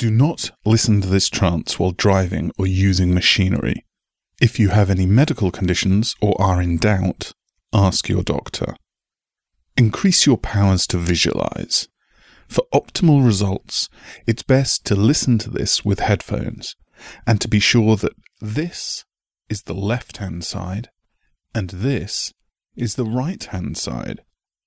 Do not listen to this trance while driving or using machinery. If you have any medical conditions or are in doubt, ask your doctor. Increase your powers to visualize. For optimal results, it's best to listen to this with headphones and to be sure that this is the left-hand side and this is the right-hand side.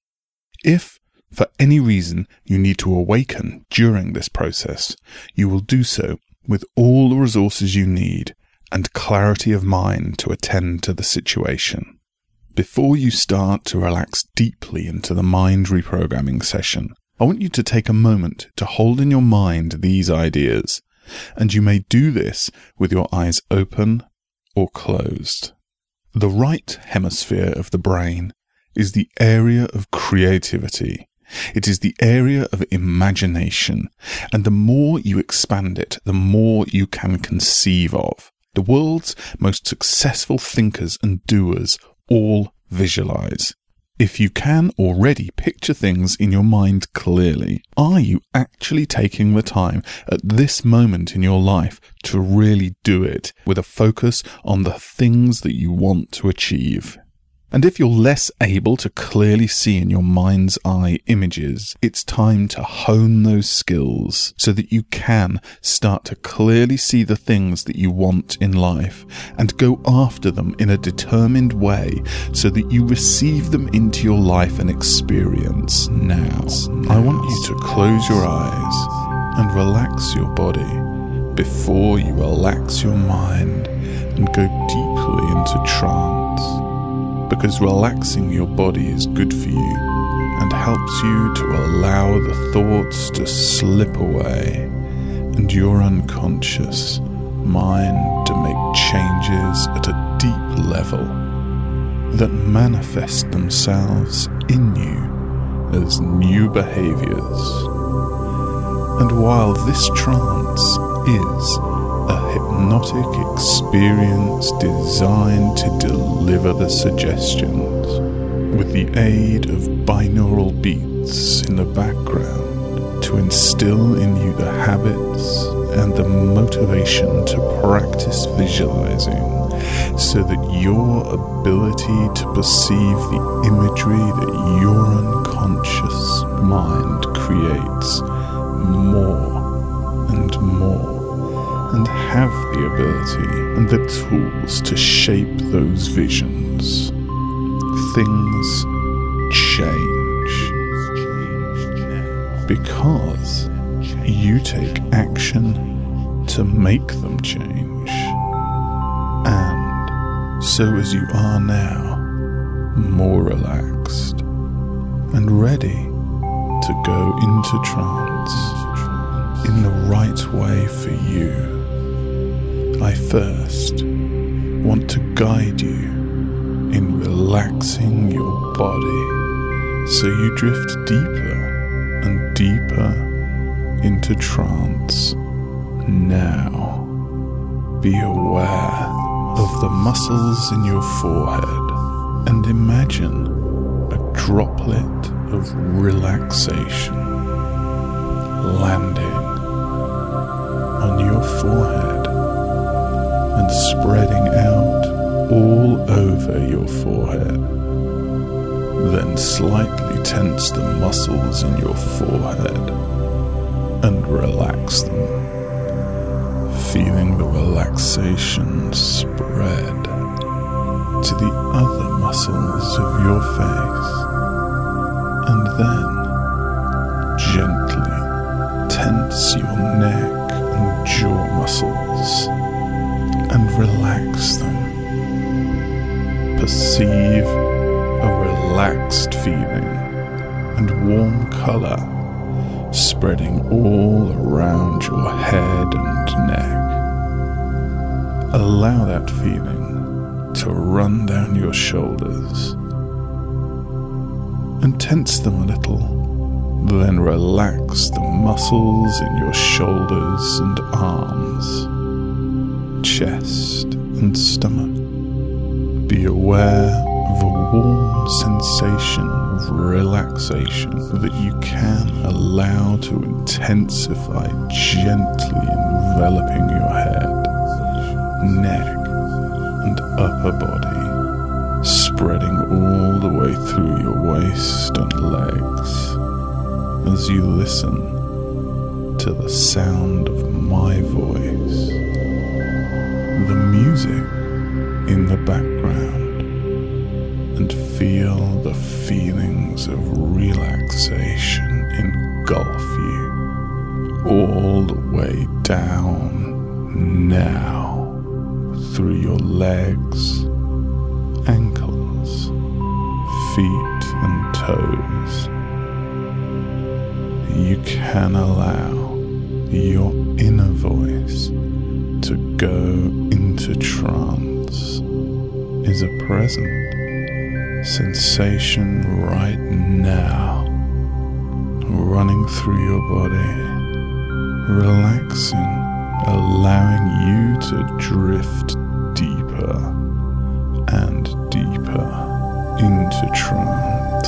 If, for any reason, you need to awaken during this process, you will do so with all the resources you need and clarity of mind to attend to the situation. Before you start to relax deeply into the mind reprogramming session, I want you to take a moment to hold in your mind these ideas, and you may do this with your eyes open or closed. The right hemisphere of the brain is the area of creativity. It is the area of imagination, and the more you expand it, the more you can conceive of. The world's most successful thinkers and doers all visualize. If you can already picture things in your mind clearly, are you actually taking the time at this moment in your life to really do it with a focus on the things that you want to achieve? And if you're less able to clearly see in your mind's eye images, it's time to hone those skills so that you can start to clearly see the things that you want in life and go after them in a determined way so that you receive them into your life and experience now. I want you to close your eyes and relax your body before you relax your mind and go deeply into trance. Because relaxing your body is good for you and helps you to allow the thoughts to slip away and your unconscious mind to make changes at a deep level that manifest themselves in you as new behaviors. And while this trance is a hypnotic experience designed to deliver the suggestions with the aid of binaural beats in the background to instill in you the habits and the motivation to practice visualizing so that your ability to perceive the imagery that your unconscious mind creates more and more, and have the ability and the tools to shape those visions. Things change because you take action to make them change. And so as you are now, more relaxed and ready to go into trance in the right way for you, I first want to guide you in relaxing your body so you drift deeper and deeper into trance. Now, be aware of the muscles in your forehead and imagine a droplet of relaxation landing on your forehead and spreading out all over your forehead. Then slightly tense the muscles in your forehead and relax them, feeling the relaxation spread to the other muscles of your face, and then gently tense your neck and jaw muscles and relax them. Perceive a relaxed feeling and warm colour spreading all around your head and neck. Allow that feeling to run down your shoulders and tense them a little. Then relax the muscles in your shoulders and arms, chest and stomach. Be aware the warm sensation of relaxation that you can allow to intensify, gently enveloping your head, neck, and upper body, spreading all the way through your waist and legs as you listen to the sound of my voice, the music in the background, and feel the feelings of relaxation engulf you all the way down now through your legs, ankles, feet and toes. You can allow your inner voice to go into trance is a present sensation right now, running through your body, relaxing, allowing you to drift deeper and deeper into trance.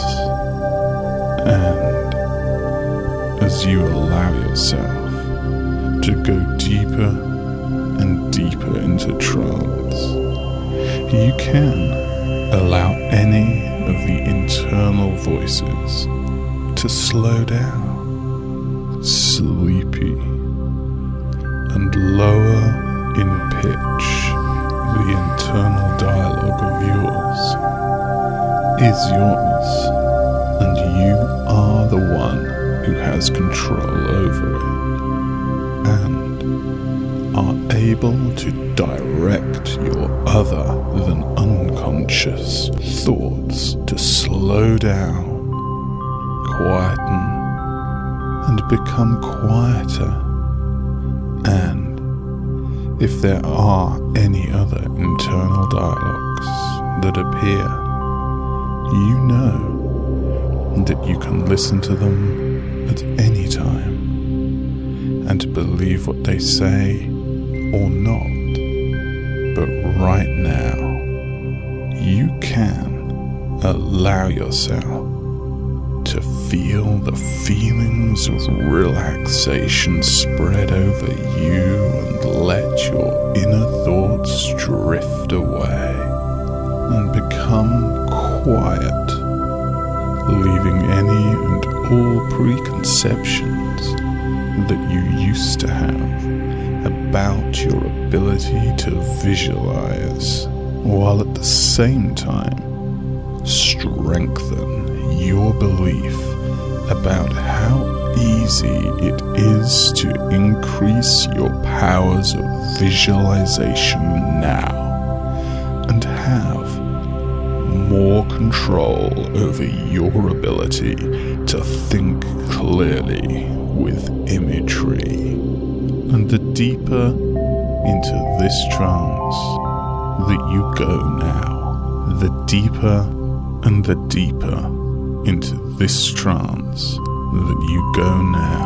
And as you allow yourself to go deeper and deeper into trance, you can allow any of the internal voices to slow down, sleepy, and lower in pitch. The internal dialogue of yours is yours, and you are the one who has control over it, and are able to direct your other than unconscious thoughts to slow down, quieten, and become quieter. And if there are any other internal dialogues that appear, you know that you can listen to them at any time and believe what they say or not. But right now, you can allow yourself to feel the feelings of relaxation spread over you and let your inner thoughts drift away and become quiet, leaving any and all preconceptions that you used to have about your ability to visualize, while at the same time strengthen your belief about how easy it is to increase your powers of visualization now and have more control over your ability to think clearly with imagery. And the deeper into this trance that you go now, the deeper and the deeper into this trance that you go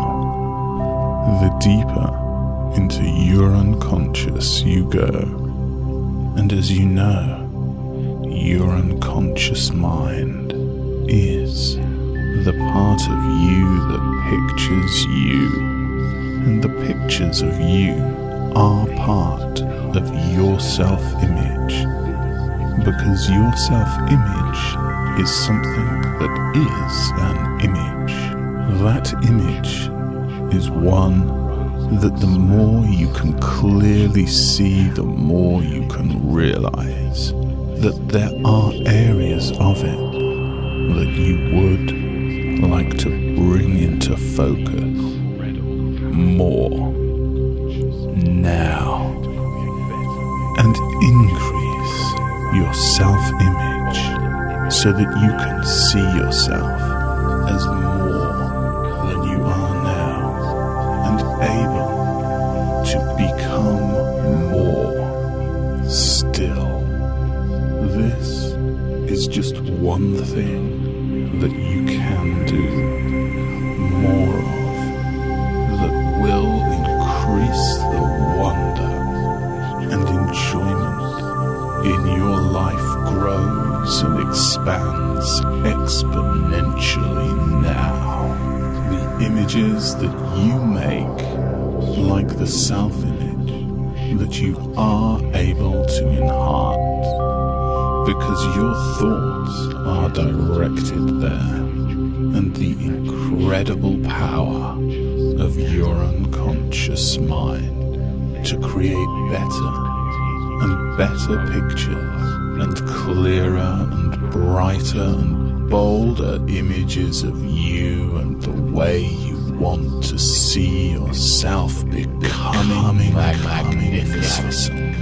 now, the deeper into your unconscious you go. And as you know, your unconscious mind is the part of you that pictures you. And the pictures of you are part of your self-image, because your self-image is something that is an image. That image is one that the more you can clearly see, the more you can realize that there are areas of it that you would like to bring into focus more now and increase your self-image so that you can see yourself as more than you are now and able to become more still. This is just one thing that you can do more of that will increase the wonder and enjoyment in your life grows and expands exponentially now. The images that you make, like the self-image, that you are able to enhance, because your thoughts are directed there, and the incredible power of your unconscious mind to create better and better pictures, and clearer and brighter and bolder images of you and the way you want to see yourself becoming magnificent.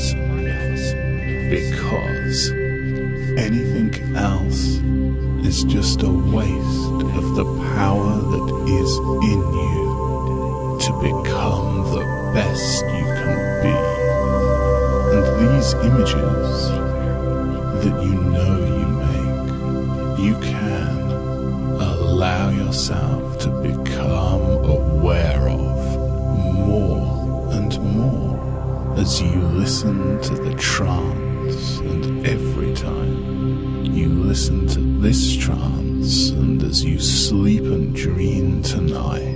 Because anything else is just a waste of the power that is in you to become the best you can be. And these images that you know you make, you can allow yourself to become aware of more and more as you listen to the trance, and every time you listen to this trance, and as you sleep and dream tonight,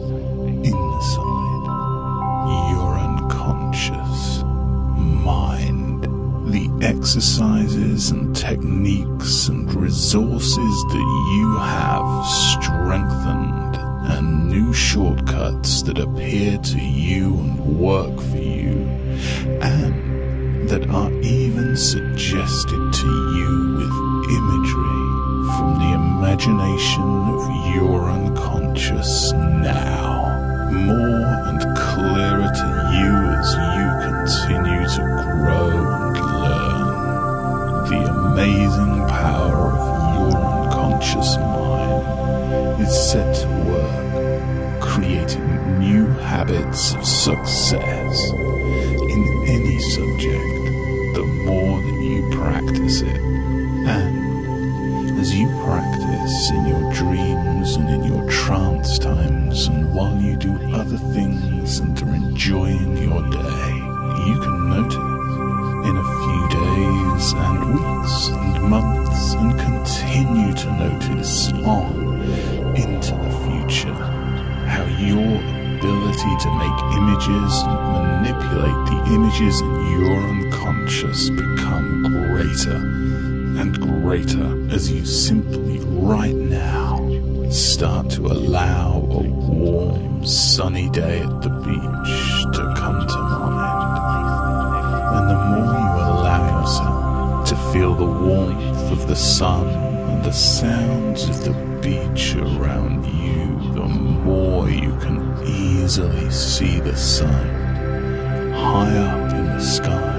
inside your unconscious mind, the exercises and techniques and resources that you have strengthened, and new shortcuts that appear to you and work for you, and that are even suggested to you with imagery from the imagination of your unconscious now, more and clearer to you as you continue to grow and learn. The amazing power of your unconscious mind is set to work, creating new habits of success in any subject the more that you practice it. And as you practice in your dreams and in your trance times, and while you do other things and are enjoying your day, you can notice in a few days and weeks and months, and continue to notice on into the future, how your ability to make images and manipulate the images in your unconscious become greater and greater as you simply right now start to allow a warm, sunny day at the beach to come to mind. And the more you allow yourself to feel the warmth of the sun and the sounds of the beach around you, the more you can easily see the sun high up in the sky.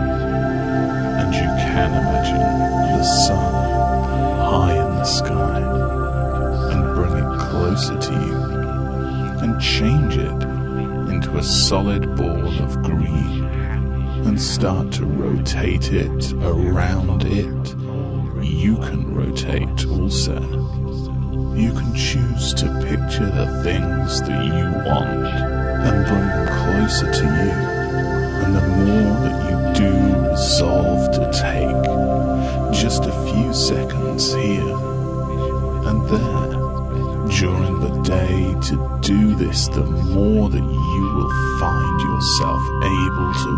And you can imagine the sun high in the sky, and bring it closer to you, and change it into a solid ball of green, and start to rotate it around it. You can rotate also. You can choose to picture the things that you want and bring them closer to you. And the more that you do resolve to take just a few seconds here and there during the day to do this, the more that you will find yourself able to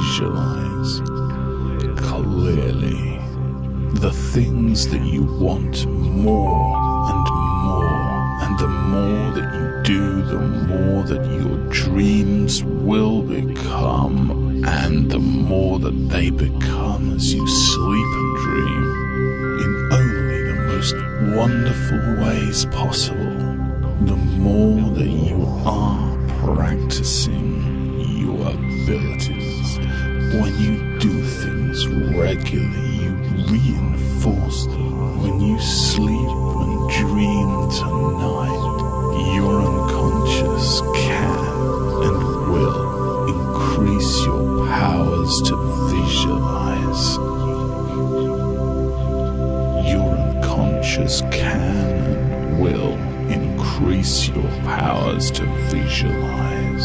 visualize clearly the things that you want more and more. And the more that you do, the more that your dreams will become, and the more that they become as you sleep and dream in only the most wonderful ways possible. The more that you are practicing your abilities, when you do things regularly, you reinforce them. When you sleep and dream tonight, your unconscious can and will increase your powers to visualize. Your unconscious can and will increase your powers to visualize.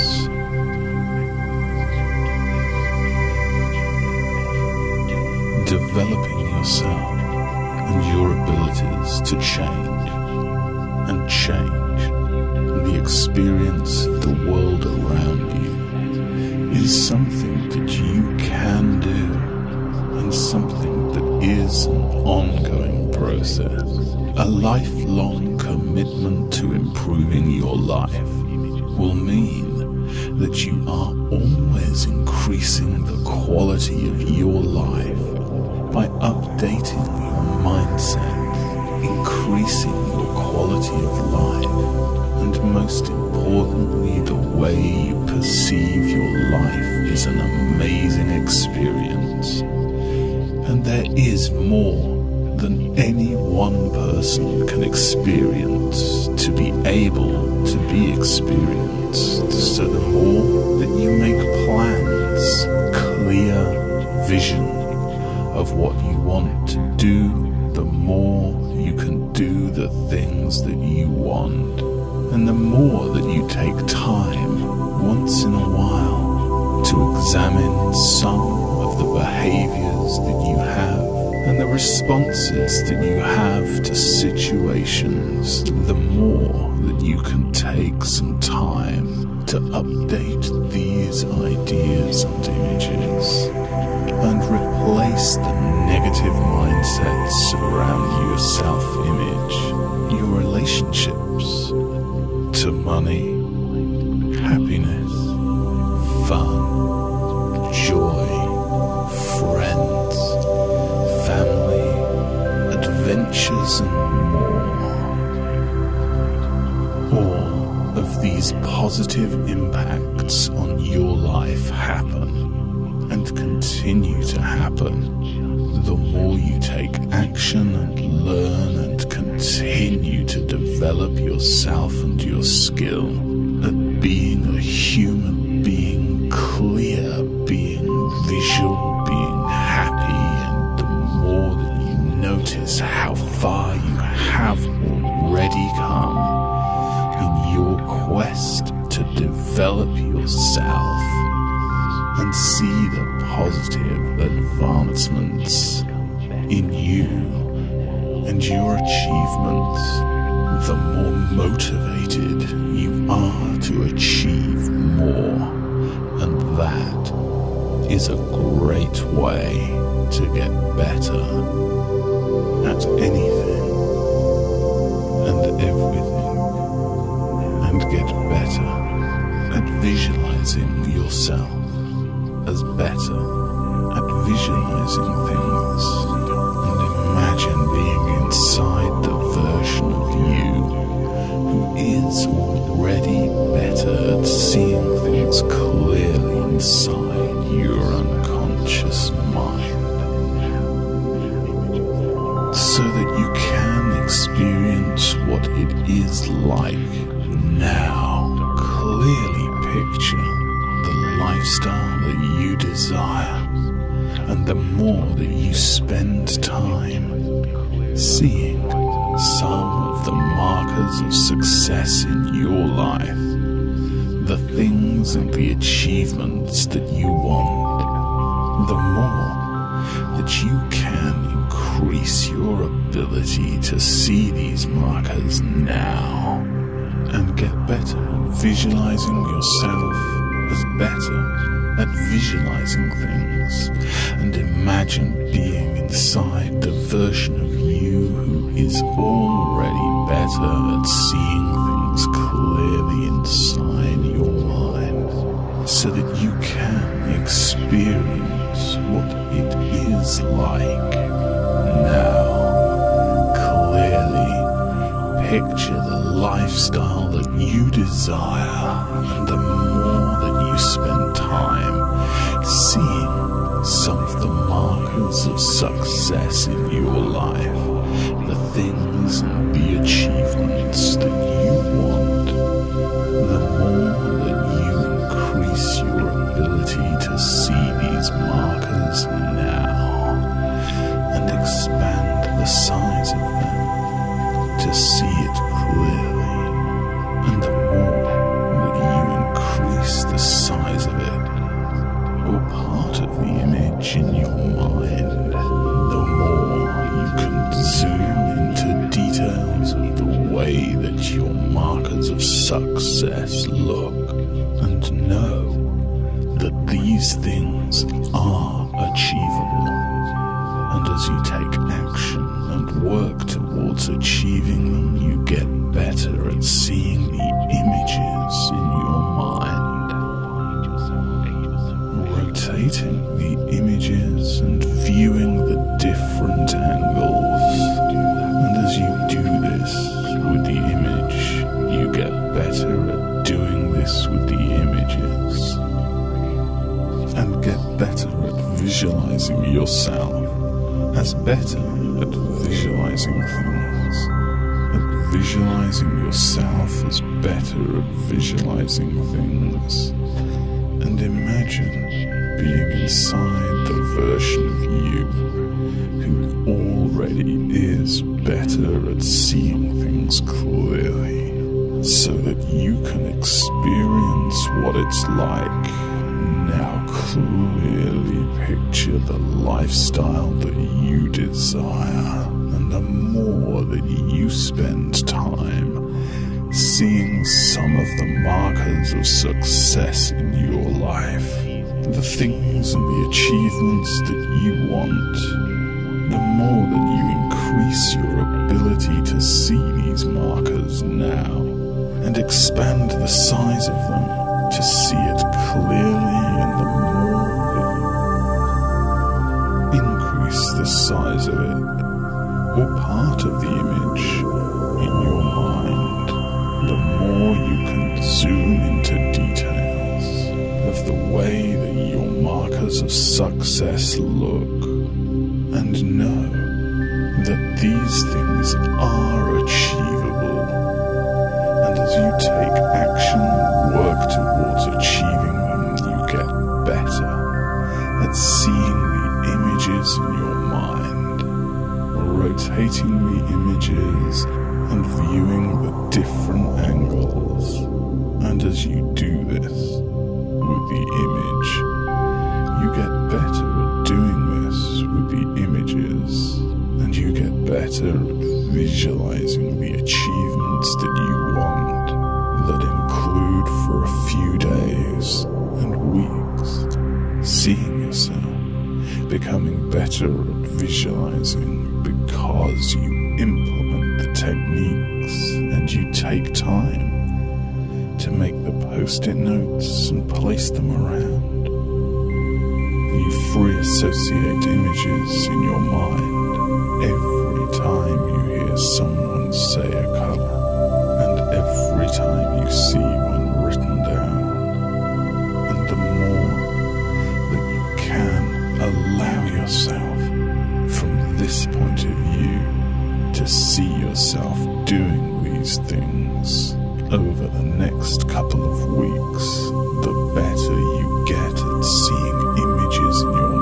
Developing yourself and your abilities to change and change the experience of the world around you is something that you can do, and something that is an ongoing process. A lifelong commitment to improving your life will mean that you are always increasing the quality of your life by updating your mindset, increasing your quality of life, and most importantly, the way you perceive your life is an amazing experience. And there is more than any one person can experience to be able to be experienced. So the more that you make plans, clear vision of what you want to do, the more you can do the things that you want. And the more that you take time once in a while to examine some of the behaviors that you have and the responses that you have to situations, the more that you can take some time to update these ideas and images and replace the negative mindsets around your self-image, your relationships to money, happiness, fun, joy, friends, family, adventures, and more. All of these positive impacts on your life happen and continue to happen the more you take action and learn and continue to develop yourself and your skill at being a human being, clear, being visual, being happy, and the more that you notice how far you have already come in your quest to develop yourself and see the positive advancements in you and your achievements, the more motivated you are to achieve more. And that is a great way to get better at anything and everything, and get better at visualizing yourself as better at visualizing things, and imagine being inside the version of you who is already better at seeing things clearly inside your unconscious mind, so that you can experience what it is like now. Clearly picture the lifestyle that you desire, and the more that you spend time seeing some of the markers of success in your life, the things and the achievements that you want, the more that you can increase your ability to see these markers now and get better at visualizing yourself as better at visualizing things, and imagine being inside the version of you who is already better at seeing things clearly inside your mind, so that you can experience what it is like now. Clearly picture the lifestyle that you desire, and the more that you spend time seeing some of the markers of success in your life, the things and the achievements that you want, the more that you increase your ability to see these markers now and expand the size of them to see it clearly, and the more that you increase the size of it, or part of the image in your mind, the more you can zoom success look, and know that these things are achievable. And as you take action and work towards achieving them, you get better at seeing the images in your mind, rotating the images and viewing the different angles. And as you do this with the image, you get better at doing this with the images, and get better at visualizing yourself as better at visualizing things, at visualizing yourself as better at visualizing things, and imagine being inside the version of you who already is better at seeing things clearly, so that you can experience what it's like. Now clearly picture the lifestyle that you desire, and the more that you spend time seeing some of the markers of success in your life, the things and the achievements that you want, the more that you increase your ability to see these markers now and expand the size of them to see it clearly, and the more that you increase the size of it, or part of the image in your mind, the more you can zoom into details of the way that your markers of success look, and know that these things are achievable. And as you take action and work towards achieving them, you get better at seeing the images in your mind, rotating the images and viewing the different angles. And as you do this with the image, you get better at doing this with the images, and you get better at visualizing the achievements that you want, that include for a few days and weeks, seeing yourself becoming better at visualizing because you implement the techniques and you take time to make the post-it notes and place them around. You free associate images in your mind every time you hear someone say a color, and every time you see one written down. And the more that you can allow yourself from this point of view to see yourself doing these things over the next couple of weeks, the better you get at seeing images in your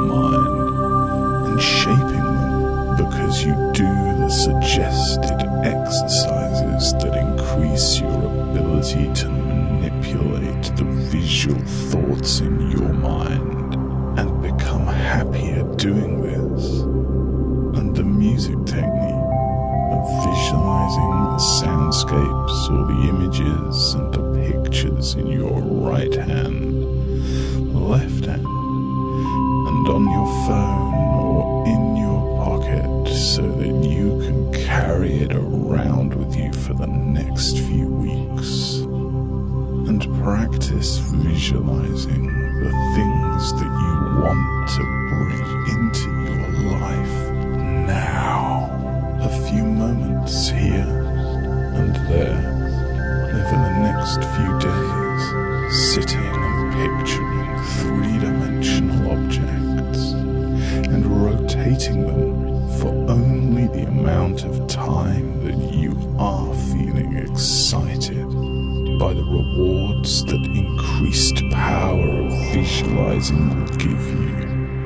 mind and shaping them, because you do the suggested exercises that increase your ability to manipulate the visual thoughts in your mind and become happy at doing this. And the music technique of visualizing the soundscapes or the images and the pictures in your right hand, left hand, and on your phone or in your pocket, so that you can carry it around with you for the next few weeks, and practice visualizing the things that you want to bring into your life now. A few moments here and there over the next few days, sitting and picturing three-dimensional objects and rotating them for only the amount of time that you are feeling excited by the rewards that increased power of visualizing will give you,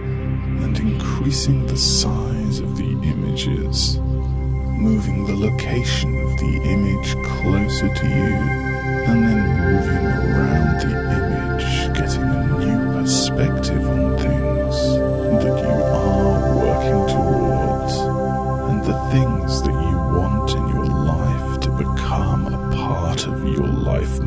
and increasing the size of the images, moving the location of the image closer to you, and then moving around the image, getting a new perspective on things that you are working towards, and the things that you want in your life to become a part of your life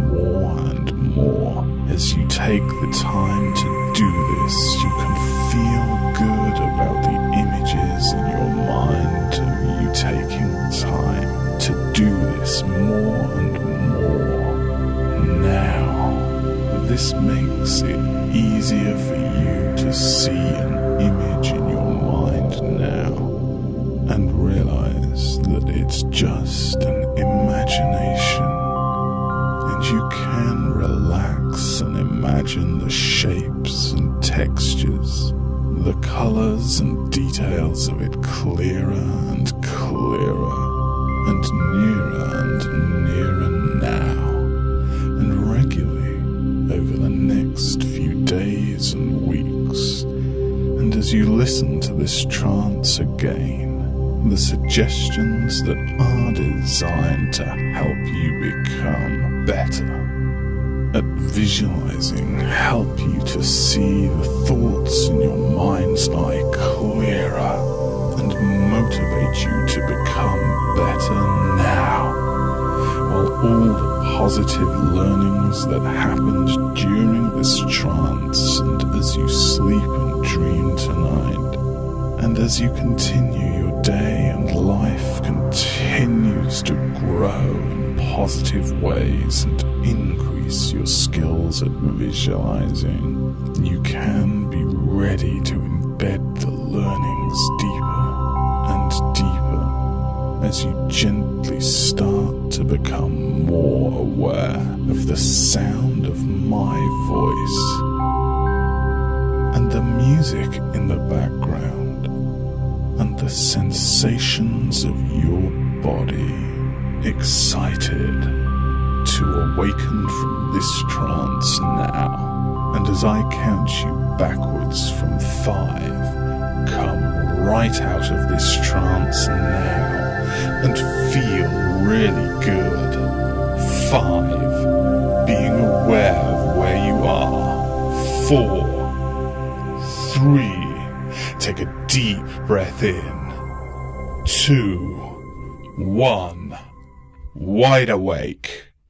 As you take the time to do this, you can feel good about the images in your mind of you taking the time to do this more and more. Now, this makes it easier for you to see an image in your mind now and realize that it's just an imagination. And you can relax and imagine the shapes and textures, the colours and details of it clearer and clearer, and nearer now, and regularly over the next few days and weeks. And as you listen to this trance again, the suggestions that are designed to help you become better at visualizing help you to see the thoughts in your mind's eye clearer and motivate you to become better now, while all the positive learnings that happened during this trance and as you sleep and dream tonight, and as you continue your day and life continues to grow in positive ways and increase your skills at visualizing, you can be ready to embed the learnings deeper and deeper as you gently start to become more aware of the sound of my voice and the music in the background and the sensations of your body, excited to awaken from this trance now. And as I count you backwards from 5, come right out of this trance now and feel really good. 5, being aware of where you are. 4, 3, take a deep breath in. 2, 1, wide awake.